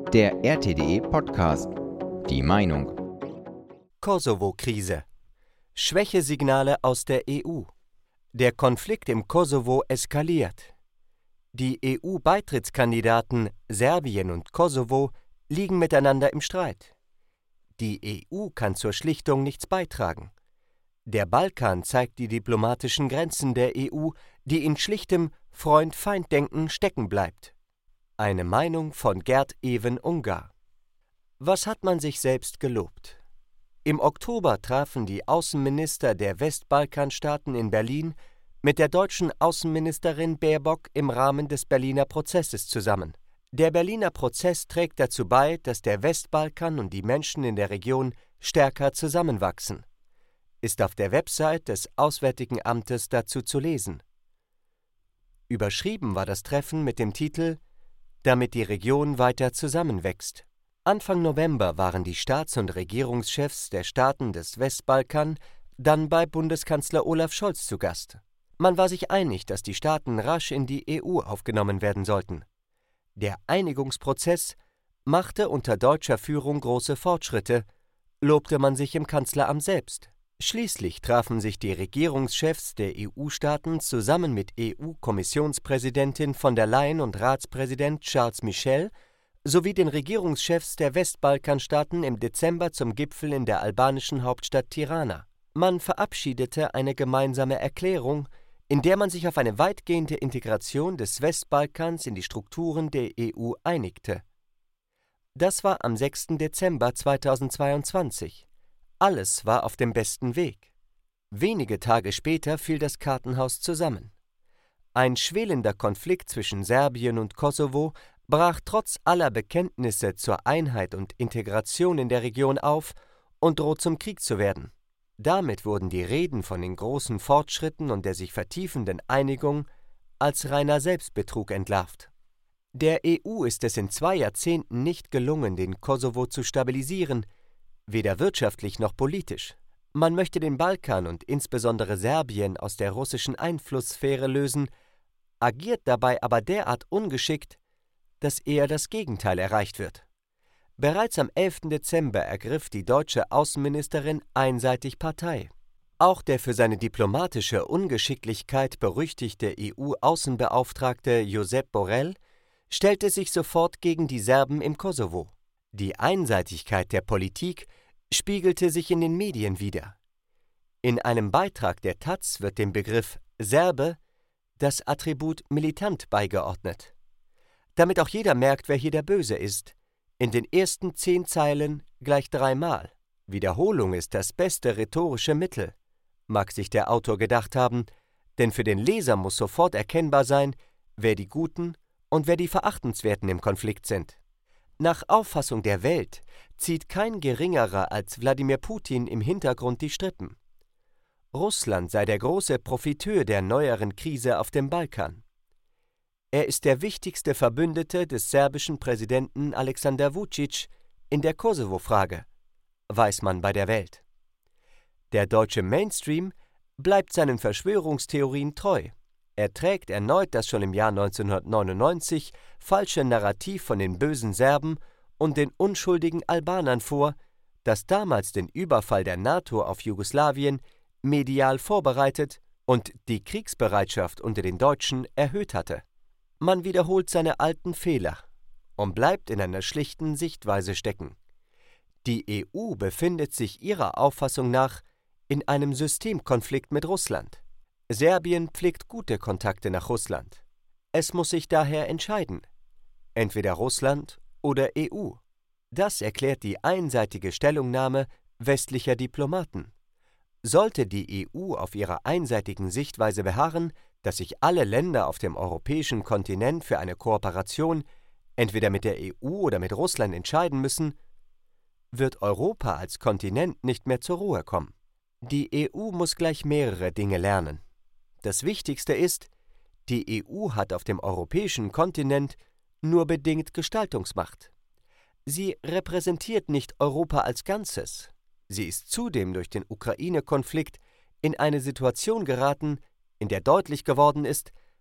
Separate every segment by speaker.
Speaker 1: Der RTDE-Podcast. Die Meinung.
Speaker 2: Kosovo-Krise. Schwächesignale aus der EU. Der Konflikt im Kosovo eskaliert. Die EU-Beitrittskandidaten Serbien und Kosovo liegen miteinander im Streit. Die EU kann zur Schlichtung nichts beitragen. Der Balkan zeigt die diplomatischen Grenzen der EU, die in schlichtem Freund-Feind-Denken stecken bleibt. Eine Meinung von Gerd Even Ungar. Was hat man sich selbst gelobt? Im Oktober trafen die Außenminister der Westbalkanstaaten in Berlin mit der deutschen Außenministerin Baerbock im Rahmen des Berliner Prozesses zusammen. Der Berliner Prozess trägt dazu bei, dass der Westbalkan und die Menschen in der Region stärker zusammenwachsen. Ist auf der Website des Auswärtigen Amtes dazu zu lesen. Überschrieben war das Treffen mit dem Titel »Damit die Region weiter zusammenwächst«. Anfang November waren die Staats- und Regierungschefs der Staaten des Westbalkan dann bei Bundeskanzler Olaf Scholz zu Gast. Man war sich einig, dass die Staaten rasch in die EU aufgenommen werden sollten. Der Einigungsprozess machte unter deutscher Führung große Fortschritte, lobte man sich im Kanzleramt selbst. Schließlich trafen sich die Regierungschefs der EU-Staaten zusammen mit EU-Kommissionspräsidentin von der Leyen und Ratspräsident Charles Michel sowie den Regierungschefs der Westbalkanstaaten im Dezember zum Gipfel in der albanischen Hauptstadt Tirana. Man verabschiedete eine gemeinsame Erklärung, in der man sich auf eine weitgehende Integration des Westbalkans in die Strukturen der EU einigte. Das war am 6. Dezember 2022. Alles war auf dem besten Weg. Wenige Tage später fiel das Kartenhaus zusammen. Ein schwelender Konflikt zwischen Serbien und Kosovo brach trotz aller Bekenntnisse zur Einheit und Integration in der Region auf und droht zum Krieg zu werden. Damit wurden die Reden von den großen Fortschritten und der sich vertiefenden Einigung als reiner Selbstbetrug entlarvt. Der EU ist es in 2 Jahrzehnten nicht gelungen, den Kosovo zu stabilisieren, weder wirtschaftlich noch politisch. Man möchte den Balkan und insbesondere Serbien aus der russischen Einflusssphäre lösen, agiert dabei aber derart ungeschickt, dass eher das Gegenteil erreicht wird. Bereits am 11. Dezember ergriff die deutsche Außenministerin einseitig Partei. Auch der für seine diplomatische Ungeschicklichkeit berüchtigte EU-Außenbeauftragte Josep Borrell stellte sich sofort gegen die Serben im Kosovo. Die Einseitigkeit der Politik spiegelte sich in den Medien wider. In einem Beitrag der taz wird dem Begriff Serbe das Attribut militant beigeordnet. Damit auch jeder merkt, wer hier der Böse ist. In den ersten 10 Zeilen gleich 3-mal. Wiederholung ist das beste rhetorische Mittel, mag sich der Autor gedacht haben, denn für den Leser muss sofort erkennbar sein, wer die Guten und wer die Verachtenswerten im Konflikt sind. Nach Auffassung der Welt zieht kein Geringerer als Wladimir Putin im Hintergrund die Strippen. Russland sei der große Profiteur der neueren Krise auf dem Balkan. Er ist der wichtigste Verbündete des serbischen Präsidenten Aleksandar Vučić in der Kosovo-Frage, weiß man bei der Welt. Der deutsche Mainstream bleibt seinen Verschwörungstheorien treu. Er trägt erneut das schon im Jahr 1999 falsche Narrativ von den bösen Serben und den unschuldigen Albanern vor, das damals den Überfall der NATO auf Jugoslawien medial vorbereitet und die Kriegsbereitschaft unter den Deutschen erhöht hatte. Man wiederholt seine alten Fehler und bleibt in einer schlichten Sichtweise stecken. Die EU befindet sich ihrer Auffassung nach in einem Systemkonflikt mit Russland. Serbien pflegt gute Kontakte nach Russland. Es muss sich daher entscheiden, entweder Russland oder EU. Das erklärt die einseitige Stellungnahme westlicher Diplomaten. Sollte die EU auf ihrer einseitigen Sichtweise beharren, dass sich alle Länder auf dem europäischen Kontinent für eine Kooperation entweder mit der EU oder mit Russland entscheiden müssen, wird Europa als Kontinent nicht mehr zur Ruhe kommen. Die EU muss gleich mehrere Dinge lernen. Das Wichtigste ist, die EU hat auf dem europäischen Kontinent nur bedingt Gestaltungsmacht. Sie repräsentiert nicht Europa als Ganzes. Sie ist zudem durch den Ukraine-Konflikt in eine Situation geraten, in der deutlich geworden ist,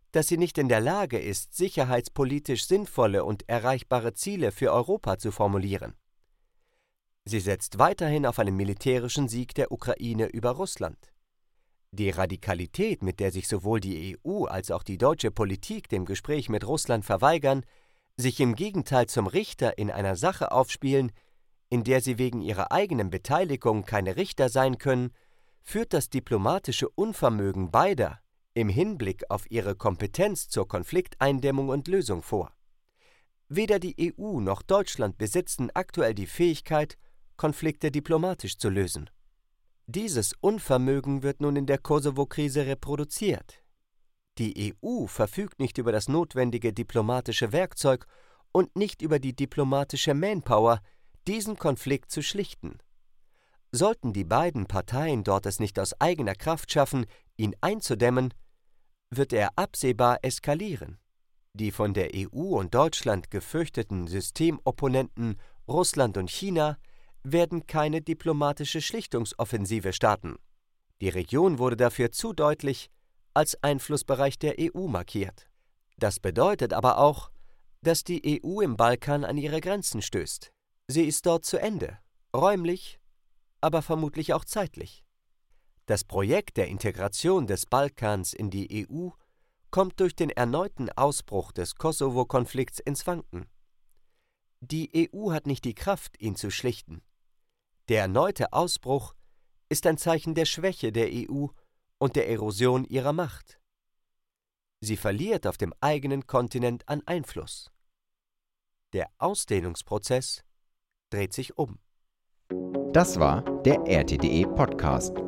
Speaker 2: dass sie nicht in der Lage ist, sicherheitspolitisch sinnvolle und erreichbare Ziele für Europa zu formulieren. Sie setzt weiterhin auf einen militärischen Sieg der Ukraine über Russland. Die Radikalität, mit der sich sowohl die EU als auch die deutsche Politik dem Gespräch mit Russland verweigern, sich im Gegenteil zum Richter in einer Sache aufspielen, in der sie wegen ihrer eigenen Beteiligung keine Richter sein können, führt das diplomatische Unvermögen beider im Hinblick auf ihre Kompetenz zur Konflikteindämmung und Lösung vor. Weder die EU noch Deutschland besitzen aktuell die Fähigkeit, Konflikte diplomatisch zu lösen. Dieses Unvermögen wird nun in der Kosovo-Krise reproduziert. Die EU verfügt nicht über das notwendige diplomatische Werkzeug und nicht über die diplomatische Manpower, diesen Konflikt zu schlichten. Sollten die beiden Parteien dort es nicht aus eigener Kraft schaffen, ihn einzudämmen, wird er absehbar eskalieren. Die von der EU und Deutschland gefürchteten Systemopponenten Russland und China werden keine diplomatische Schlichtungsoffensive starten. Die Region wurde dafür zu deutlich als Einflussbereich der EU markiert. Das bedeutet aber auch, dass die EU im Balkan an ihre Grenzen stößt. Sie ist dort zu Ende, räumlich, aber vermutlich auch zeitlich. Das Projekt der Integration des Balkans in die EU kommt durch den erneuten Ausbruch des Kosovo-Konflikts ins Wanken. Die EU hat nicht die Kraft, ihn zu schlichten. Der erneute Ausbruch ist ein Zeichen der Schwäche der EU und der Erosion ihrer Macht. Sie verliert auf dem eigenen Kontinent an Einfluss. Der Ausdehnungsprozess dreht sich um.
Speaker 1: Das war der RTDE Podcast.